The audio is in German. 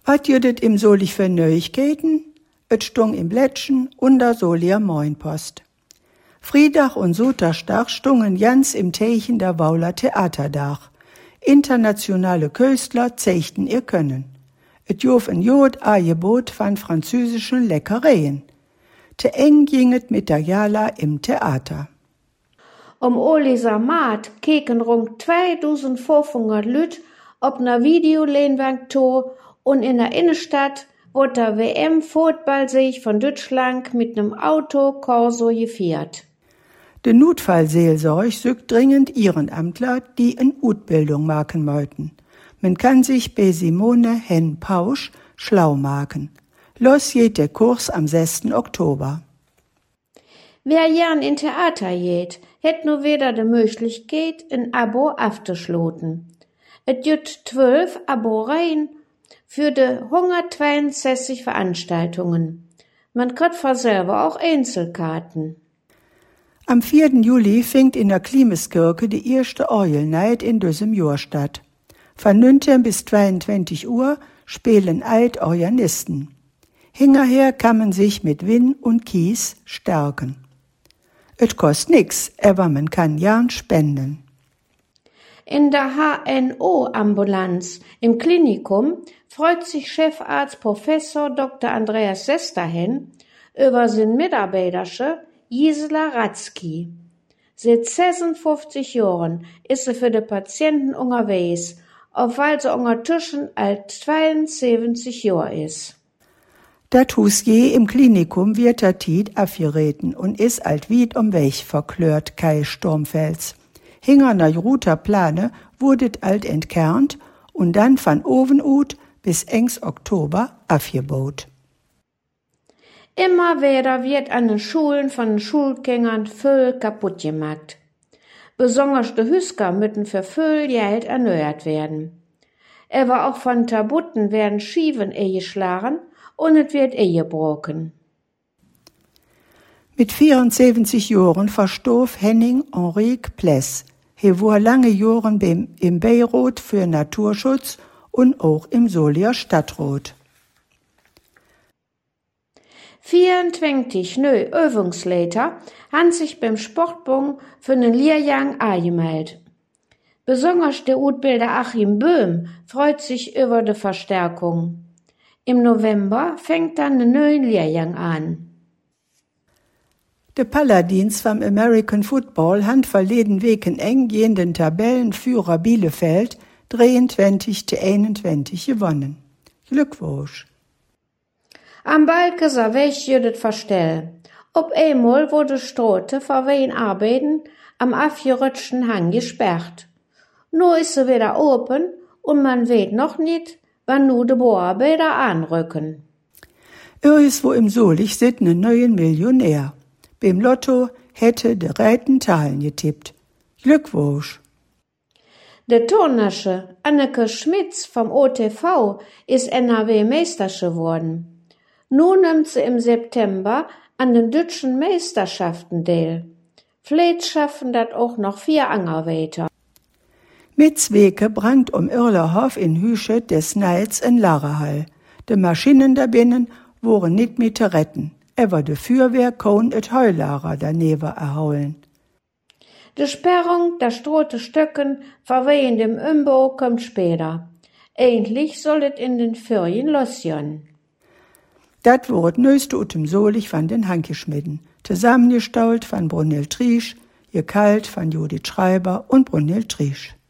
Wat jüdet im Solich für Neuigkeiten? Et stung im Blättchen unter Solier Moinpost. Friedach und Sotterstach stungen Jans im Teichen der Wauler Theaterdach. Internationale Köstler zeigten ihr Können. Et jof en Jod a Gebot von französischen Leckereien. Te eng ginget mit der Jala im Theater. Oliser Maat keken rund 2500 Lüt op ner Videoleinwand to und in der Innenstadt wurde der WM-Footballsieg von Deutschland mit nem Autokorso gefeiert. De Notfallseelsorg sucht dringend Ehrenamtler, die en Utbildung machen möchten. Man kann sich bei Simone Henn-Pausch schlau machen. Los geht der Kurs am 6. Oktober. Wer gern in Theater geht, hätt nur wieder die Möglichkeit, ein Abo aufzuschloten. Et gibt 12 Aboreien für die 162 Veranstaltungen. Man kriegt für selber auch Einzelkarten. Am 4. Juli fängt in der Klimeskirche die erste Orgelnacht in diesem Jahr statt. Von 19 bis 22 Uhr spielen Alt-Organisten. Hinterher kann man sich mit Wind und Kies stärken. Et kostet nix, aber man kann gern spenden. In der HNO-Ambulanz im Klinikum freut sich Chefarzt Professor Dr. Andreas Sesterhen über seine Mitarbeitersche Gisela Ratzky. Seit 56 Jahren ist sie für die Patienten unterwegs, obwohl sie untertussen alt 72 Jahre ist. Dat Hus je im Klinikum wird der Tiet abgereten und ist alt weit um Weg verklört, Kai Sturmfels. Hinger na Ruter Plane wurdet alt entkernt und dann von oven ut bis engs Oktober abgebaut. Immer wieder wird an den Schulen von den Schulgängern viel kaputt gemacht. Besonders die Hüsker müssen für viel Geld erneuert werden. Aber auch von Tabutten werden Schieven geschlagen und es wird gebrochen. Mit 74 Jahren verstorb Henning Henrique Pless. Er war lange Jahre im Beirat für Naturschutz und auch im Solier Stadtrat. 24 neue Übungsleiter haben sich beim Sportbund für den Lehrgang angemeldet. Besonders der Utbilder Achim Böhm freut sich über die Verstärkung. Im November fängt dann der neue Lehrgang an. De Paladins vom American Football han verleden Weken eng gehenden Tabellenführer Bielefeld 23-21 gewonnen. Glückwunsch. Am Balkeser Weg jüdet verstell. Ob einmal wurde Strote vor wen arbeiten am abgerutschten Hang gesperrt. Nu ist sie wieder open und man weet noch nicht, wann nu de Bohrarbeiter anrücken. Irgendwo im Solich sit ne neuen Millionär. Beim Lotto hätte de reiten Talen getippt. Glückwunsch. Der Turnersche Anneke Schmitz vom OTV ist NRW-Meistersche geworden. Nun nimmt sie im September an den deutschen Meisterschaften teil. Vielleicht schaffen dat auch noch 4 andere weiter. Mit Zweke brangt Irlerhof in Hüschet des Neids in Larehall. De Maschinen dabinnen waren nicht mehr zu retten. Aber de Feuerwehr kon et Heularer daneben erholen. Die Sperrung der strote Stöcken verwehen dem Umbau kommt später. Endlich soll es in den Ferien losgehen. Dat wurde neueste utem Solich von den Hankeschmidden, zusammengestaut von Brunhild Triesch, gekalt von Judith Schreiber und Brunhild Triesch.